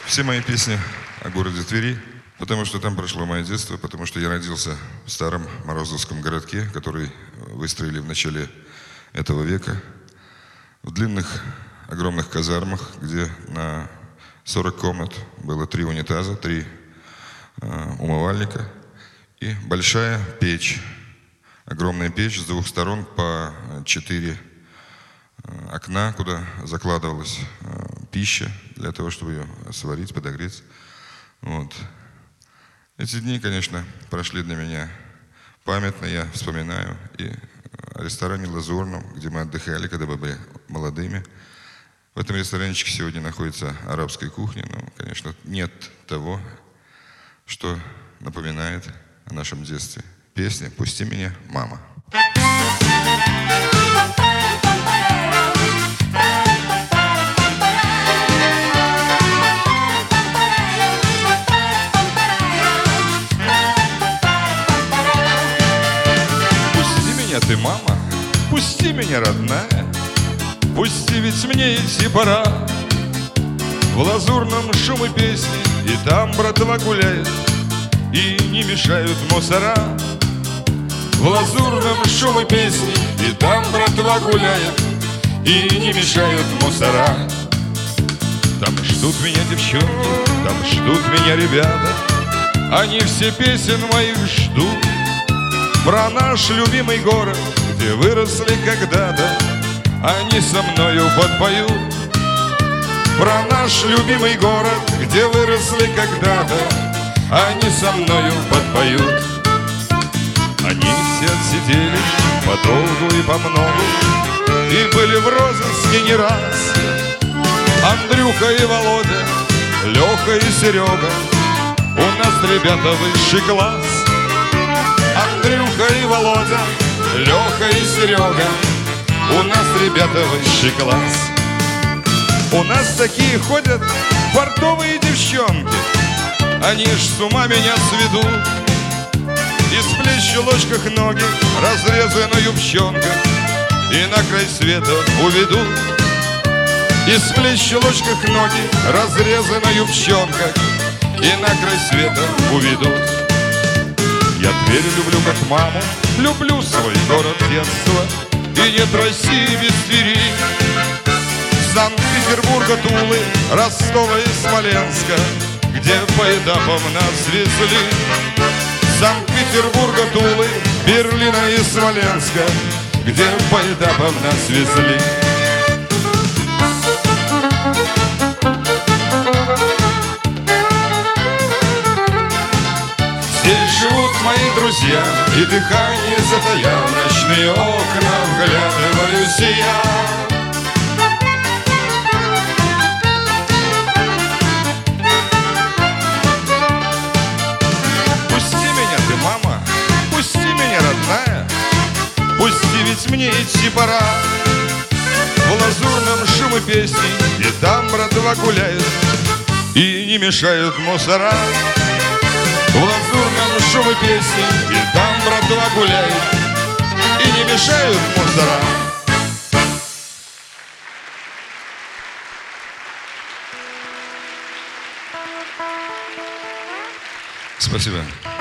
Все мои песни о городе Твери, потому что там прошло мое детство, потому что я родился в старом Морозовском городке, который выстроили в начале этого века, в длинных огромных казармах, где на 40 комнат было 3 унитаза, 3 умывальника и большая печь, огромная печь с 2 сторон по 4 окна, куда закладывалась пища для того, чтобы ее сварить, подогреть. Вот. Эти дни, конечно, прошли для меня памятно, я вспоминаю и о ресторане «Лазурном», где мы отдыхали, когда мы были молодыми. В этом ресторанчике сегодня находится арабская кухня, но, конечно, нет того, что напоминает о нашем детстве. Песня «Пусти меня, мама». Ты, мама, пусти меня, родная, пусти, ведь мне идти пора. В лазурном шумы песни, и там братва гуляет, и не мешают мусора. В лазурном шумы песни, и там братва гуляет, и не мешают мусора. Там ждут меня девчонки, там ждут меня ребята, они все песен моих ждут. Про наш любимый город, где выросли когда-то, они со мною подпоют. Про наш любимый город, где выросли когда-то, они со мною подпоют. Они все отсидели подолгу и помногу, и были в розыске не раз. Андрюха и Володя, Леха и Серега, у нас ребята высший класс. Андрюха и Володя, Леха и Серега, у нас ребята высший класс. У нас такие ходят портовые девчонки, они ж с ума меня сведут. Из плеч в ложках ноги разрезы на юбчонках и на край света уведут. Из плеч в ложках ноги разрезы на юбчонках и на край света уведут. Я Тверь люблю как маму, люблю свой город детства, и нет России без Твери. Санкт-Петербурга, Тулы, Ростова и Смоленска, где по этапам нас везли. Санкт-Петербурга, Тулы, Берлина и Смоленска, где по этапам нас везли. Здесь живут мои друзья, и дыхание затая, в ночные окна вглядываюсь я. Пусти меня, ты, мама, пусти меня, родная, пусти, ведь мне идти пора. В лазурном шуме песни, и там братва гуляет, и не мешают мусора. В лазурном шуме песни, и там братва гуляет, и не мешают мусора. Спасибо.